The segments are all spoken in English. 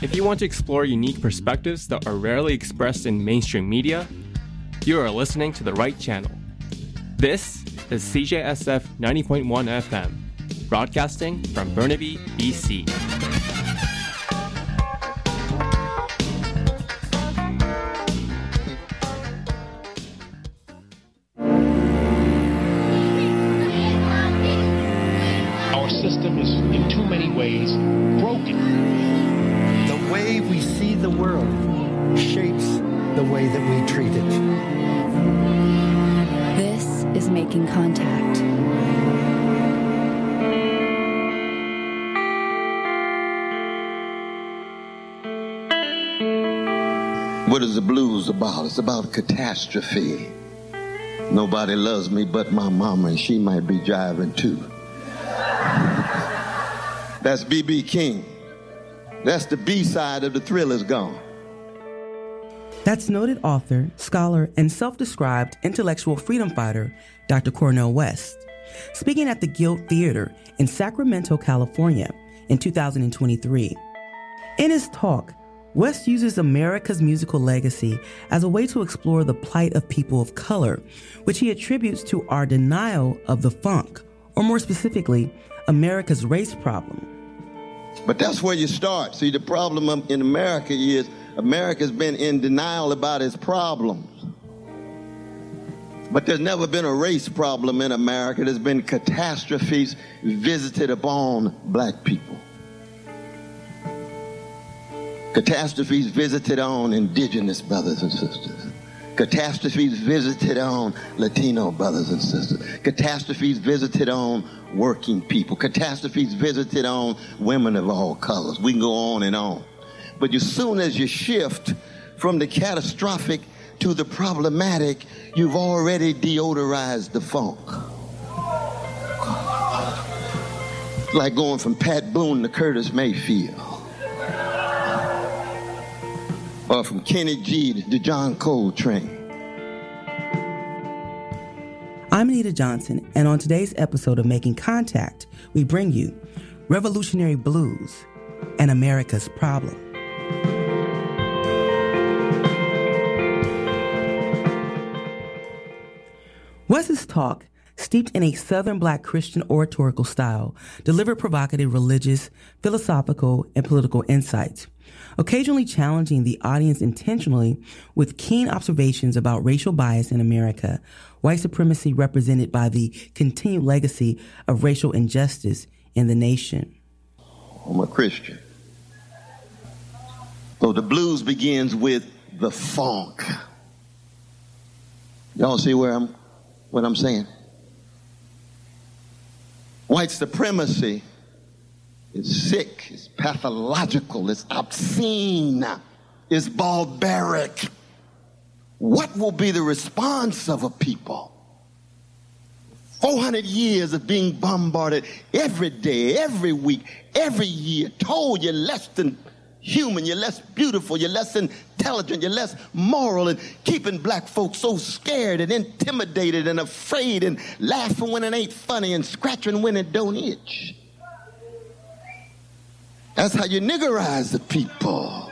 If you want to explore unique perspectives that are rarely expressed in mainstream media, you are listening to the right channel. This is CJSF 90.1 FM, broadcasting from Burnaby, BC. Our system is in too many ways broken. The way we see the world shapes the way that we treat it. This is Making Contact. What is the blues about? It's about catastrophe. Nobody loves me but my mama, and she might be jiving too. That's B.B. King. That's the B-side of The Thriller's Gone. That's noted author, scholar, and self-described intellectual freedom fighter, Dr. Cornel West, speaking at the Guild Theater in Sacramento, California in 2023. In his talk, West uses America's musical legacy as a way to explore the plight of people of color, which he attributes to our denial of the funk, or more specifically, America's race problem. But that's where you start. See, the problem in America is America's been in denial about its problems. But there's never been a race problem in America. There's been catastrophes visited upon black people. Catastrophes visited on indigenous brothers and sisters. Catastrophes visited on Latino brothers and sisters. Catastrophes visited on working people. Catastrophes visited on women of all colors. We can go on and on. But as soon as you shift from the catastrophic to the problematic, you've already deodorized the funk. It's like going from Pat Boone to Curtis Mayfield. Or from Kenny G to John Coltrane. I'm Anita Johnson, and on today's episode of Making Contact, we bring you Revolutionary Blues and America's Problem. West's talk, steeped in a Southern Black Christian oratorical style, delivered provocative religious, philosophical, and political insights, occasionally challenging the audience intentionally with keen observations about racial bias in America, white supremacy represented by the continued legacy of racial injustice in the nation. I'm a Christian. So the blues begins with the funk. Y'all see what I'm saying? White supremacy is sick, it's pathological, it's obscene, it's barbaric. What will be the response of a people? 400 years of being bombarded every day, every week, every year, told you're less than human, you're less beautiful, you're less intelligent, you're less moral, and keeping black folks so scared and intimidated and afraid and laughing when it ain't funny and scratching when it don't itch. That's how you niggerize the people.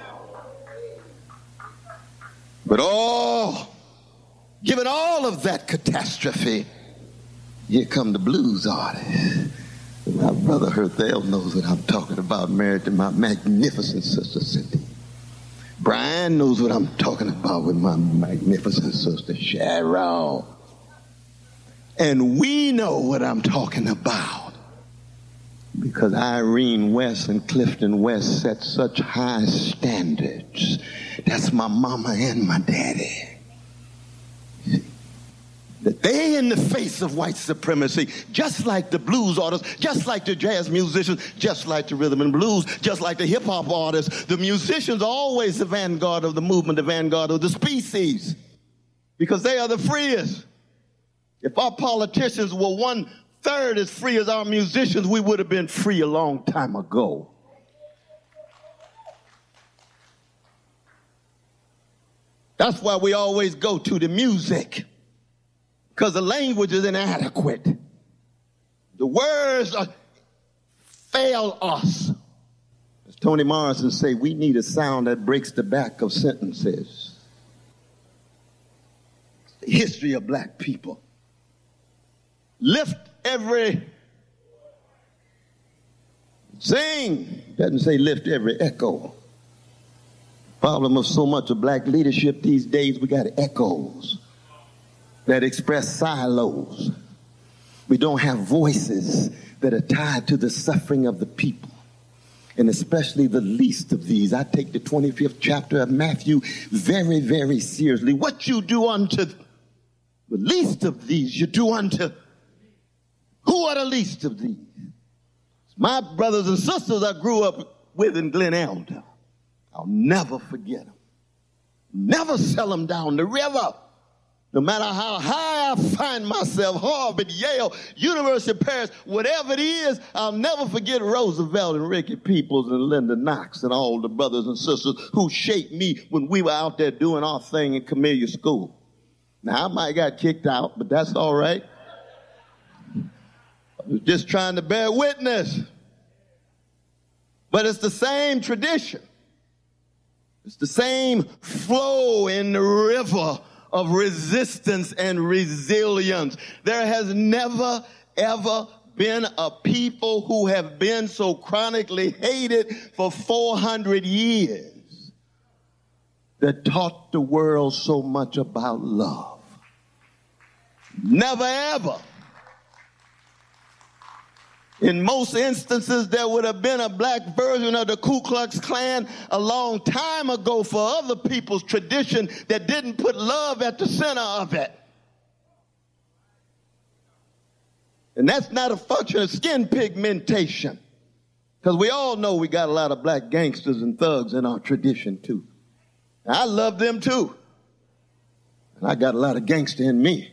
But given all of that catastrophe, here come the blues artists. My brother Herthel knows what I'm talking about, married to my magnificent sister Cindy. Brian knows what I'm talking about with my magnificent sister Cheryl. And we know what I'm talking about, because Irene West and Clifton West set such high standards. That's my mama and my daddy. That they, in the face of white supremacy, just like the blues artists, just like the jazz musicians, just like the rhythm and blues, just like the hip-hop artists, the musicians are always the vanguard of the movement, the vanguard of the species, because they are the freest. If our politicians were 1/3 as free as our musicians, we would have been free a long time ago. That's why we always go to the music, because the language is inadequate. The words fail us. Toni Morrison say, we need a sound that breaks the back of sentences. The history of black people. Lift every... Sing. Doesn't say lift every echo. Problem of so much of black leadership these days, we got echoes that express silos. We don't have voices that are tied to the suffering of the people, and especially the least of these. I take the 25th chapter of Matthew very, very seriously. What you do unto the least of these, you do unto... Who are the least of these? My brothers and sisters I grew up with in Glen Elder. I'll never forget them. Never sell them down the river. No matter how high I find myself, Harvard, Yale, University of Paris, whatever it is, I'll never forget Roosevelt and Ricky Peoples and Linda Knox and all the brothers and sisters who shaped me when we were out there doing our thing in Camellia School. Now, I might got kicked out, but that's all right. I was just trying to bear witness. But it's the same tradition. It's the same flow in the river of resistance and resilience. There has never, ever been a people who have been so chronically hated for 400 years that taught the world so much about love. Never, ever. In most instances, there would have been a black version of the Ku Klux Klan a long time ago for other people's tradition that didn't put love at the center of it. And that's not a function of skin pigmentation, because we all know we got a lot of black gangsters and thugs in our tradition too. And I love them too. And I got a lot of gangster in me.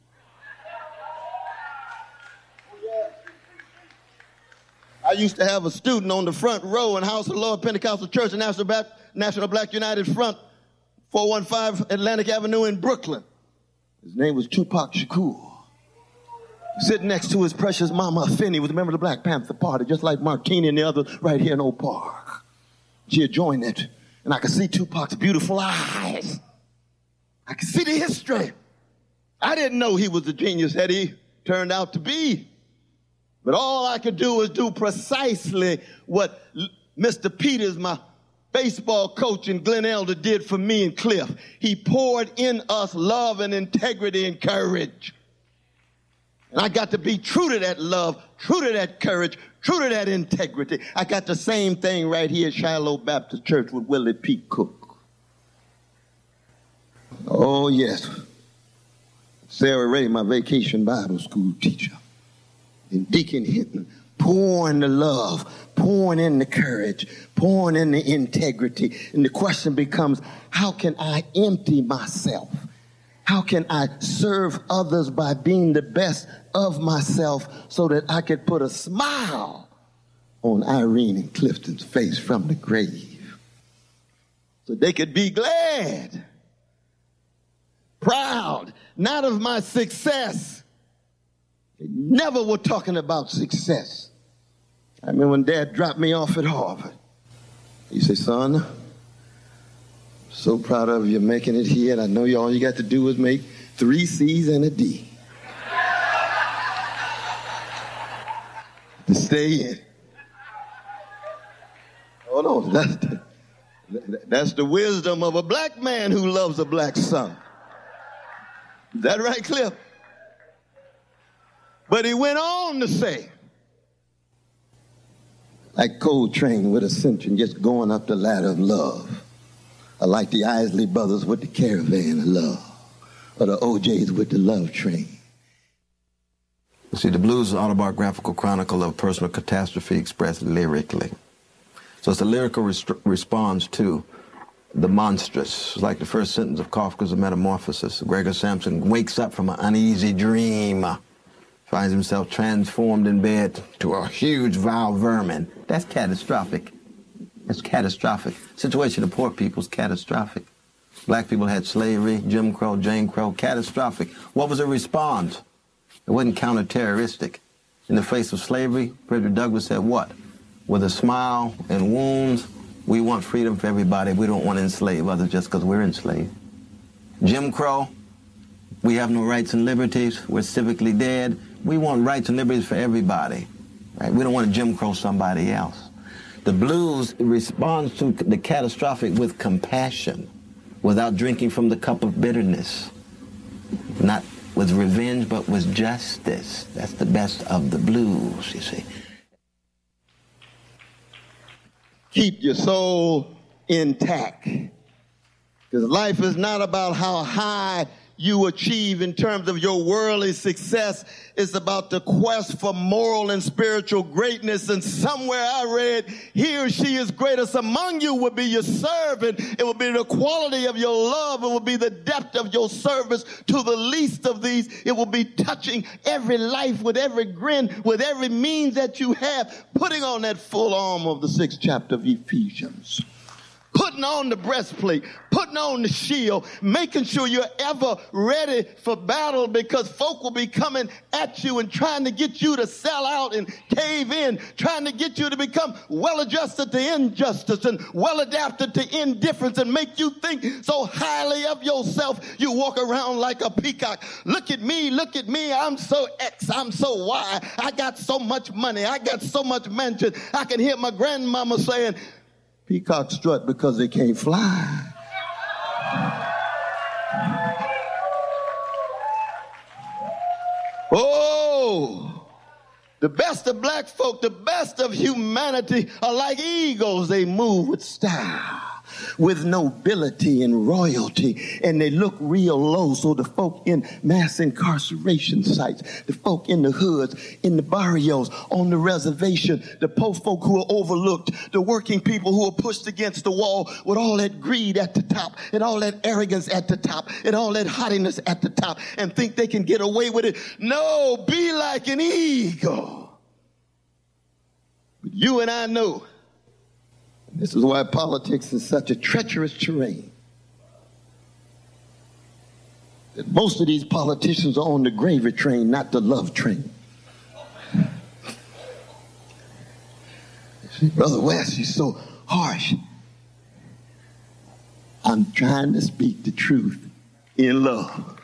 I used to have a student on the front row in House of Lord Pentecostal Church and National Black United Front, 415 Atlantic Avenue in Brooklyn. His name was Tupac Shakur. Sitting next to his precious mama, Finney, was a member of the Black Panther Party, just like Martini and the others right here in Oak Park. She had joined it, and I could see Tupac's beautiful eyes. I could see the history. I didn't know he was the genius that he turned out to be. But all I could do was do precisely what Mr. Peters, my baseball coach in Glen Elder, did for me and Cliff. He poured in us love and integrity and courage. And I got to be true to that love, true to that courage, true to that integrity. I got the same thing right here at Shiloh Baptist Church with Willie P. Cook. Oh, yes. Sarah Ray, my vacation Bible school teacher. And Deacon Hinton, pouring the love, pouring in the courage, pouring in the integrity. And the question becomes, how can I empty myself? How can I serve others by being the best of myself so that I could put a smile on Irene and Clifton's face from the grave? So they could be glad, proud, not of my success. They never were talking about success. I remember when Dad dropped me off at Harvard. He said, son, I'm so proud of you making it here, and I know all you got to do is make 3 C's and a D to stay in. Oh, no, that's the wisdom of a black man who loves a black son. Is that right, Cliff? But he went on to say, like Coltrane with Ascension, just going up the ladder of love. I like the Isley Brothers with the Caravan of Love, or the OJs with the Love Train. You see, the blues is an autobiographical chronicle of personal catastrophe expressed lyrically. So it's a lyrical response to the monstrous. It's like the first sentence of Kafka's Metamorphosis. Gregor Samson wakes up from an uneasy dream, finds himself transformed in bed to a huge vile vermin. That's catastrophic. That's catastrophic. Situation of poor people is catastrophic. Black people had slavery, Jim Crow, Jane Crow, catastrophic. What was the response? It wasn't counter-terroristic. In the face of slavery, Frederick Douglass said what? with a smile and wounds. We want freedom for everybody. We don't want to enslave others just because we're enslaved. Jim Crow, we have no rights and liberties. We're civically dead. We want rights and liberties for everybody. Right? We don't want to Jim Crow somebody else. The blues responds to the catastrophic with compassion, without drinking from the cup of bitterness. Not with revenge, but with justice. That's the best of the blues, you see. Keep your soul intact. Because life is not about how high you achieve in terms of your worldly success. It's about the quest for moral and spiritual greatness. And somewhere I read, he or she is greatest among you will be your servant. It will be the quality of your love. It will be the depth of your service to the least of these. It will be touching every life with every grin, with every means that you have, putting on that full armor of the 6th chapter of Ephesians. Putting on the breastplate, putting on the shield, making sure you're ever ready for battle, because folk will be coming at you and trying to get you to sell out and cave in, trying to get you to become well-adjusted to injustice and well-adapted to indifference and make you think so highly of yourself you walk around like a peacock. Look at me, I'm so X, I'm so Y, I got so much money, I got so much mansion. I can hear my grandmama saying, peacocks strut because they can't fly. Oh, the best of black folk, the best of humanity are like eagles. They move with style, with nobility and royalty, and they look real low. So the folk in mass incarceration sites, the folk in the hoods, in the barrios, on the reservation, the poor folk who are overlooked, the working people who are pushed against the wall with all that greed at the top and all that arrogance at the top and all that haughtiness at the top and think they can get away with it. No, be like an eagle. But you and I know, this is why politics is such a treacherous terrain. That most of these politicians are on the gravy train, not the love train. See, Brother West, you're so harsh. I'm trying to speak the truth in love.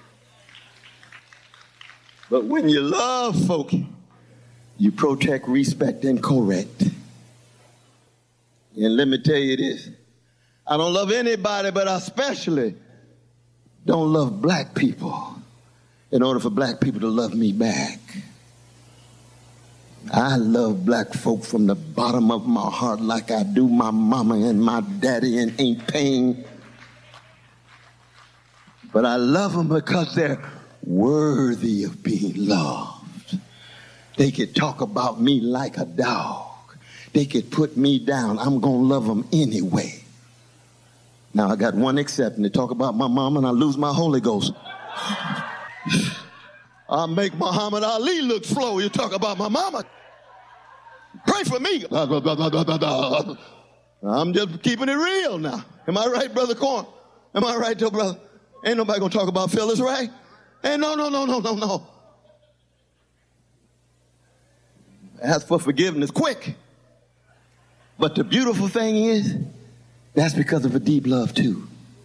But when you love folk, you protect, respect, and correct. And let me tell you this, I don't love anybody, but I especially don't love black people in order for black people to love me back. I love black folk from the bottom of my heart like I do my mama and my daddy and ain't paying. But I love them because they're worthy of being loved. They could talk about me like a dog. They could put me down. I'm going to love them anyway. Now, I got one exception. They talk about my mom and I lose my Holy Ghost. I make Muhammad Ali look slow. You talk about my mama. Pray for me. I'm just keeping it real now. Am I right, Brother Corn? Am I right, though, brother? Ain't nobody going to talk about Phyllis, right? Ain't no. Ask for forgiveness quick. But the beautiful thing is, that's because of a deep love too.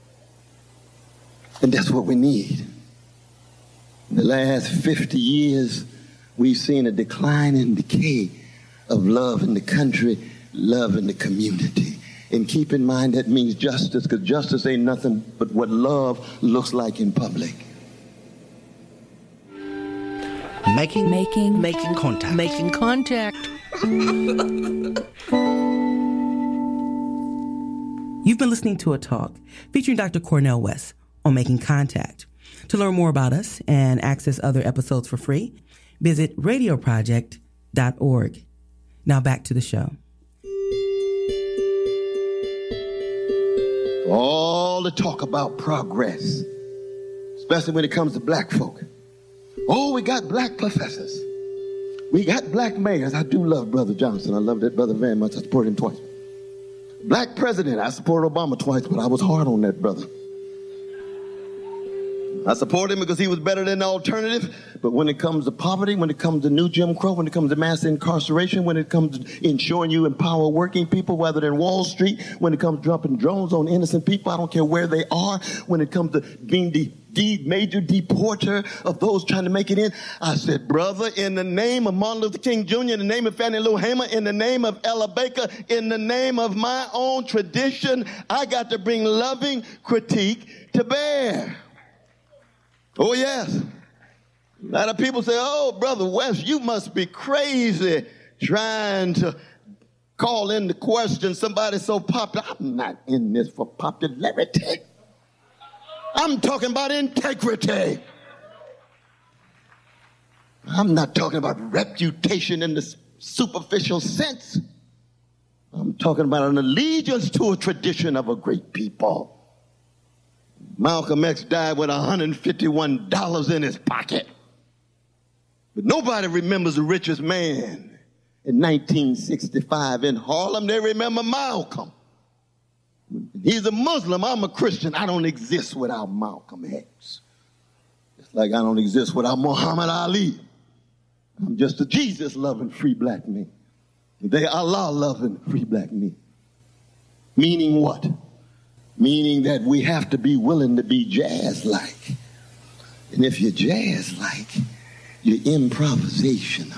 And that's what we need. In the last 50 years, we've seen a decline and decay of love in the country, love in the community. And keep in mind that means justice, because justice ain't nothing but what love looks like in public. Making contact. Making contact. You've been listening to a talk featuring Dr. Cornel West on Making Contact. To learn more about us and access other episodes for free, visit radioproject.org. Now back to the show. All the talk about progress, especially when it comes to black folk. Oh, we got black professors. We got black mayors. I do love Brother Johnson. I love that brother very much. I support him twice. Black president. I supported Obama twice, but I was hard on that brother. I support him because he was better than the alternative. But when it comes to poverty, when it comes to new Jim Crow, when it comes to mass incarceration, when it comes to ensuring you empower working people rather than Wall Street, when it comes to dropping drones on innocent people, I don't care where they are, when it comes to being the major deporter of those trying to make it in, I said, brother, in the name of Martin Luther King Jr., in the name of Fannie Lou Hamer, in the name of Ella Baker, in the name of my own tradition, I got to bring loving critique to bear. Oh, yes. A lot of people say, oh, Brother West, you must be crazy trying to call into question somebody so popular. I'm not in this for popularity. I'm talking about integrity. I'm not talking about reputation in the superficial sense. I'm talking about an allegiance to a tradition of a great people. Malcolm X died with $151 in his pocket. But nobody remembers the richest man in 1965 in Harlem. They remember Malcolm. He's a Muslim. I'm a Christian. I don't exist without Malcolm X. Just like I don't exist without Muhammad Ali. I'm just a Jesus-loving free black man. They Allah-loving free black men. Meaning what? Meaning that we have to be willing to be jazz-like. And if you're jazz-like, you're improvisational.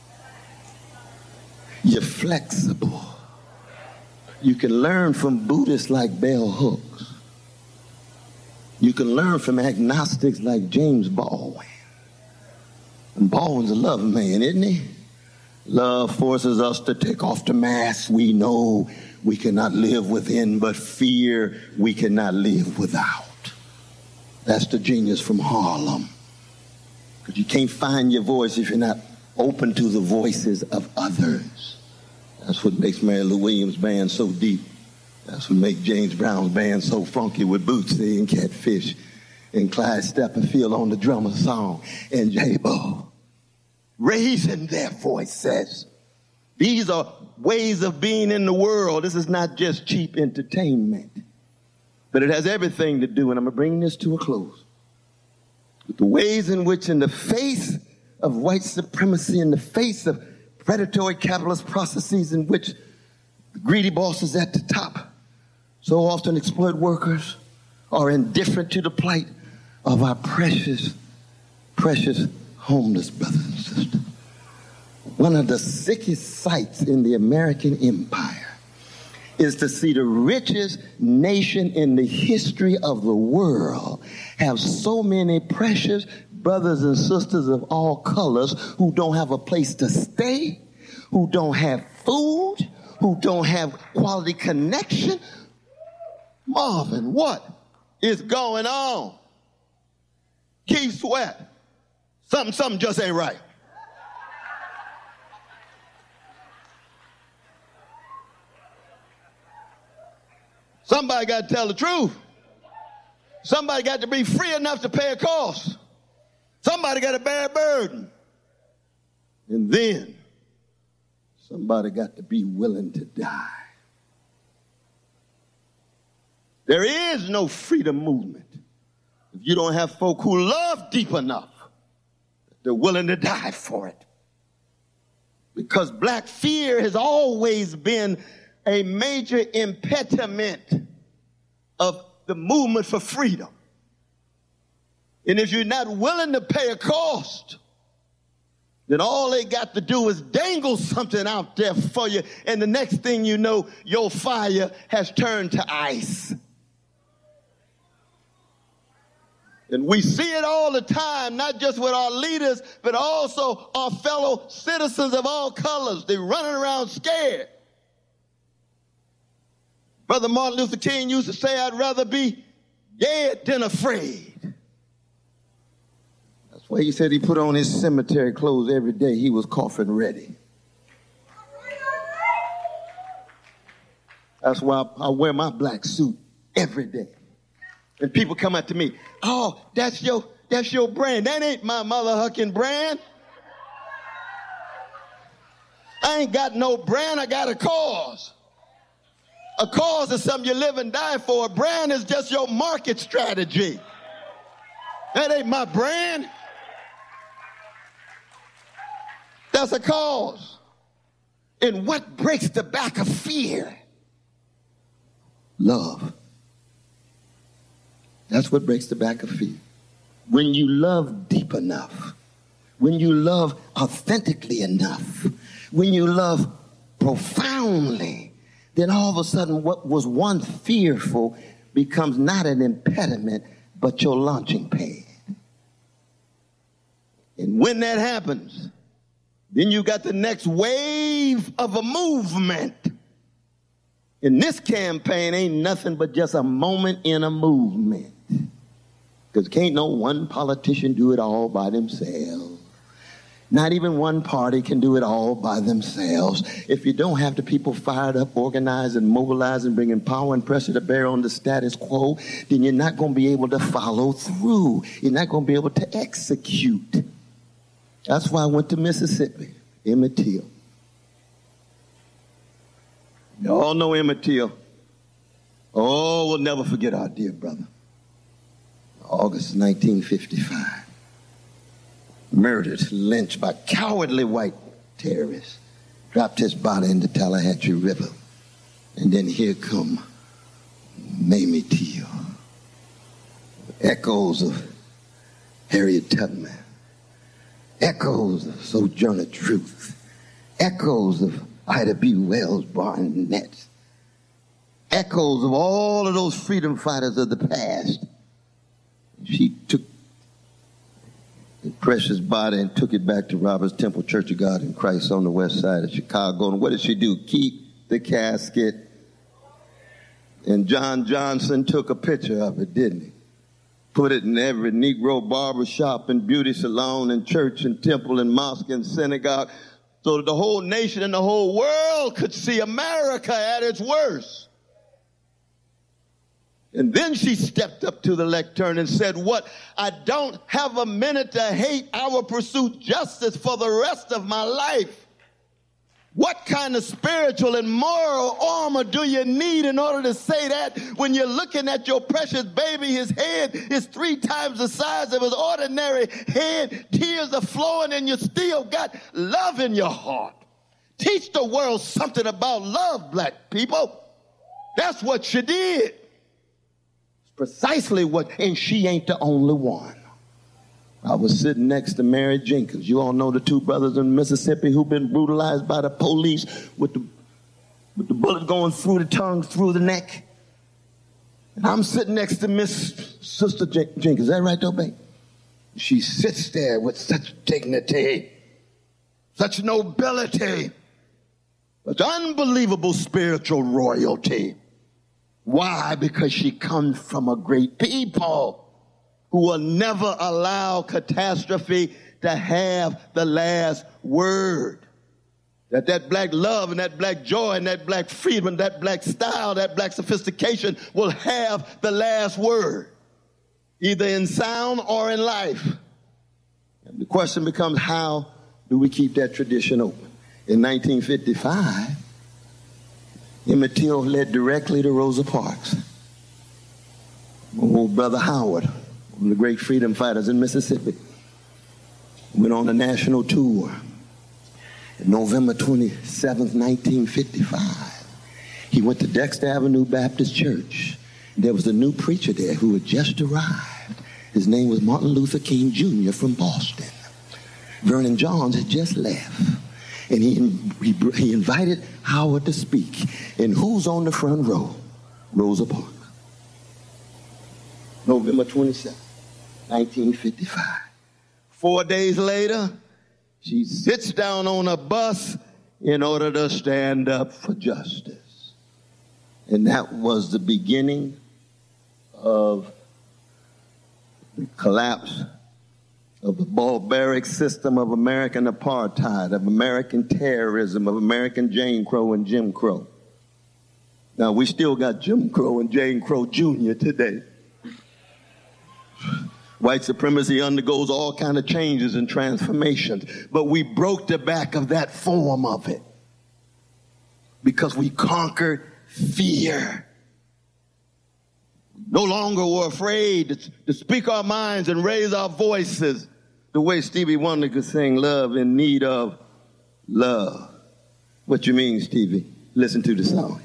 You're flexible. You can learn from Buddhists like Bell Hooks. You can learn from agnostics like James Baldwin. And Baldwin's a love man, isn't he? Love forces us to take off the mask. We know we cannot live within, but fear we cannot live without. That's the genius from Harlem. Because you can't find your voice if you're not open to the voices of others. That's what makes Mary Lou Williams' band so deep. That's what makes James Brown's band so funky with Bootsy and Catfish and Clyde Steppenfield on the drummer song and J-Bo. Raising their voices. These are ways of being in the world. This is not just cheap entertainment. But it has everything to do, and I'm going to bring this to a close, with the ways in which in the face of white supremacy, in the face of predatory capitalist processes in which the greedy bosses at the top so often exploit workers, are indifferent to the plight of our precious, precious homeless brothers and sisters. One of the sickest sights in the American empire is to see the richest nation in the history of the world have so many precious brothers and sisters of all colors who don't have a place to stay, who don't have food, who don't have quality connection. Marvin, what is going on? Keith Sweat, something just ain't right. Somebody got to tell the truth. Somebody got to be free enough to pay a cost. Somebody got to bear a burden. And then somebody got to be willing to die. There is no freedom movement if you don't have folk who love deep enough that they're willing to die for it. Because black fear has always been a major impediment of the movement for freedom. And if you're not willing to pay a cost, then all they got to do is dangle something out there for you, and the next thing you know, your fire has turned to ice. And we see it all the time, not just with our leaders, but also our fellow citizens of all colors. They're running around scared. Brother Martin Luther King used to say, I'd rather be dead than afraid. That's why he said he put on his cemetery clothes every day. He was coffin ready. That's why I wear my black suit every day. And people come up to me, oh, that's your brand. That ain't my mother hucking brand. I ain't got no brand, I got a cause. A cause is something you live and die for. A brand is just your market strategy. That ain't my brand. That's a cause. And what breaks the back of fear? Love. That's what breaks the back of fear. When you love deep enough, when you love authentically enough, when you love profoundly, then all of a sudden what was once fearful becomes not an impediment, but your launching pad. And when that happens, then you got the next wave of a movement. And this campaign ain't nothing but just a moment in a movement. Because can't no one politician do it all by themselves. Not even one party can do it all by themselves. If you don't have the people fired up, organized, and mobilized, and bringing power and pressure to bear on the status quo, then you're not going to be able to follow through. You're not going to be able to execute. That's why I went to Mississippi, Emmett Till. You all know Emmett Till. Oh, we'll never forget our dear brother. August 1955. Murdered, lynched by cowardly white terrorists. Dropped his body in the Tallahatchie River. And then here come Mamie Till. Echoes of Harriet Tubman. Echoes of Sojourner Truth. Echoes of Ida B. Wells Barnett. Echoes of all of those freedom fighters of the past. She took the precious body and took it back to Roberts Temple Church of God in Christ on the west side of Chicago. And what did she do? Keep the casket. And John Johnson took a picture of it, didn't he? Put it in every Negro barber shop and beauty salon and church and temple and mosque and synagogue so that the whole nation and the whole world could see America at its worst. And then she stepped up to the lectern and said, what? I don't have a minute to hate. I will pursue justice for the rest of my life. What kind of spiritual and moral armor do you need in order to say that when you're looking at your precious baby? His head is 3 times the size of his ordinary head. Tears are flowing and you still got love in your heart. Teach the world something about love, black people. That's what she did. Precisely what, and she ain't the only one. I was sitting next to Mary Jenkins. You all know the 2 brothers in Mississippi who've been brutalized by the police with the bullet going through the tongue, through the neck. And I'm sitting next to Sister Jenkins. Is that right, though, babe? She sits there with such dignity, such nobility, such unbelievable spiritual royalty. Why? Because she comes from a great people who will never allow catastrophe to have the last word. That black love and that black joy and that black freedom and that black style, that black sophistication will have the last word, either in sound or in life. And the question becomes, how do we keep that tradition open? In 1955, Emmett Till led directly to Rosa Parks. My old brother Howard, one of the great freedom fighters in Mississippi, went on a national tour. On November 27th, 1955, he went to Dexter Avenue Baptist Church. There was a new preacher there who had just arrived. His name was Martin Luther King Jr. from Boston. Vernon Johns had just left. And he invited Howard to speak. And who's on the front row? Rosa Parks. November 27th, 1955. 4 days later, she sits down on a bus in order to stand up for justice. And that was the beginning of the collapse of the barbaric system of American apartheid, of American terrorism, of American Jane Crow and Jim Crow. Now, we still got Jim Crow and Jane Crow Jr. today. White supremacy undergoes all kinds of changes and transformations, but we broke the back of that form of it because we conquered fear. No longer we're afraid to speak our minds and raise our voices the way Stevie Wonder could sing Love in Need of Love. What you mean, Stevie? Listen to the song.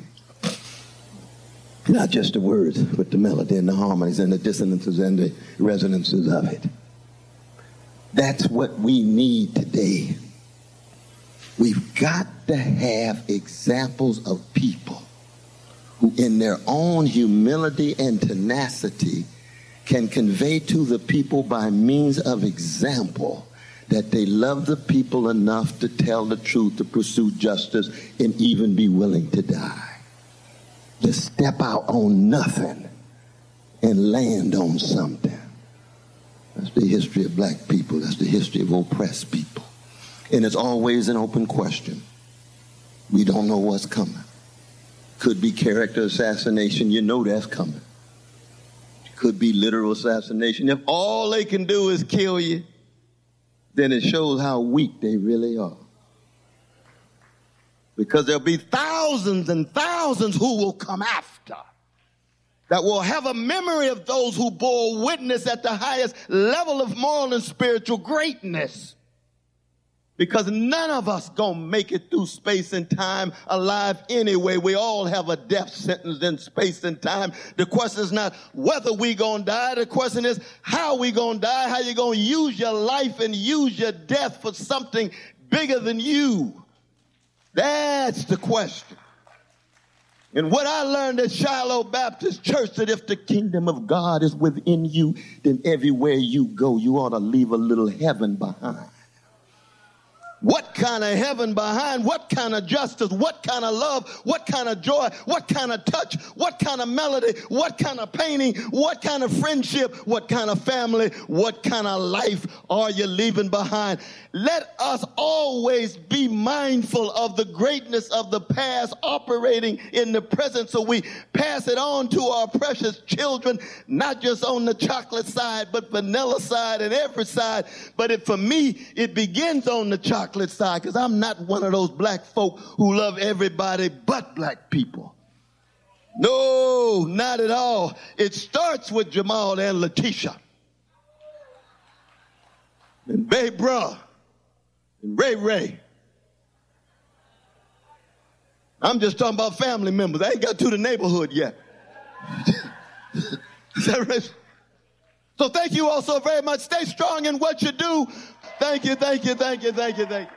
Not just the words, but the melody and the harmonies and the dissonances and the resonances of it. That's what we need today. We've got to have examples of people who in their own humility and tenacity can convey to the people by means of example that they love the people enough to tell the truth, to pursue justice, and even be willing to die. To step out on nothing and land on something. That's the history of black people. That's the history of oppressed people. And it's always an open question. We don't know what's coming. Could be character assassination. You know that's coming. Could be literal assassination. If all they can do is kill you, then it shows how weak they really are. Because there'll be thousands and thousands who will come after, that will have a memory of those who bore witness at the highest level of moral and spiritual greatness. Because none of us gonna make it through space and time alive anyway. We all have a death sentence in space and time. The question is not whether we gonna die. The question is how we gonna die, how you gonna use your life and use your death for something bigger than you. That's the question. And what I learned at Shiloh Baptist Church, that if the kingdom of God is within you, then everywhere you go, you ought to leave a little heaven behind. What kind of heaven behind? What kind of justice? What kind of love? What kind of joy? What kind of touch? What kind of melody? What kind of painting? What kind of friendship? What kind of family? What kind of life are you leaving behind? Let us always be mindful of the greatness of the past operating in the present, so we pass it on to our precious children, not just on the chocolate side, but vanilla side and every side. But for me, it begins on the chocolate side, because I'm not one of those black folk who love everybody but black people. No, not at all. It starts with Jamal and Letitia and Babe Bruh and Ray Ray. I'm just talking about family members. I ain't got to the neighborhood yet. Is that right? So thank you all so very much. Stay strong in what you do. Thank you, thank you, thank you, thank you, thank you.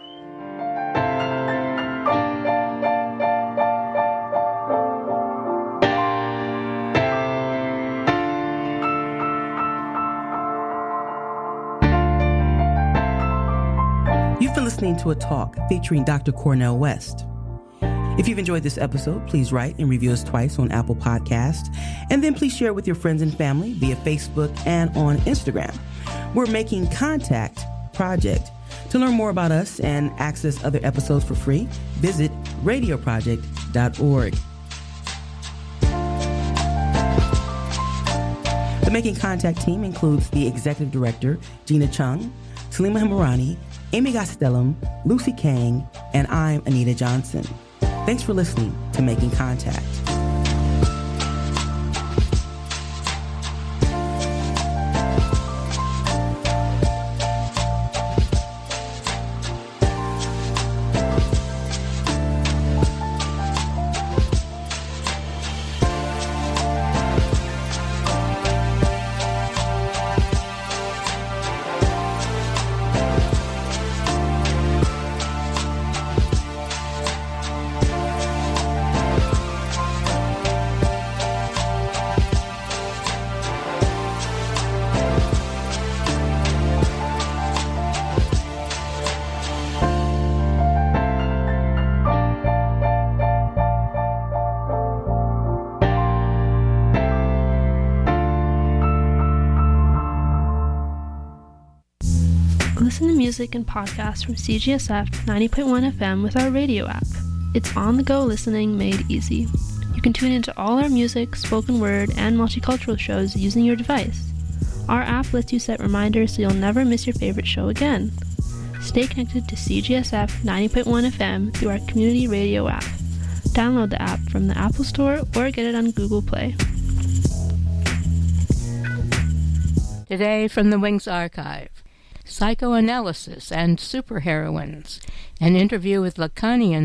You've been listening to a talk featuring Dr. Cornel West. If you've enjoyed this episode, please write and review us twice on Apple Podcasts, and then please share it with your friends and family via Facebook and on Instagram. We're Making Contact Project. To learn more about us and access other episodes for free, visit radioproject.org. The Making Contact team includes the Executive Director, Gina Chung, Salima Hamarani, Amy Gastelum, Lucy Kang, and I'm Anita Johnson. Thanks for listening to Making Contact. Listen to music and podcasts from CGSF 90.1 FM with our radio app. It's on-the-go listening made easy. You can tune into all our music, spoken word, and multicultural shows using your device. Our app lets you set reminders so you'll never miss your favorite show again. Stay connected to CGSF 90.1 FM through our community radio app. Download the app from the Apple Store or get it on Google Play. Today from the Wings Archive, psychoanalysis and superheroines, an interview with Lacanian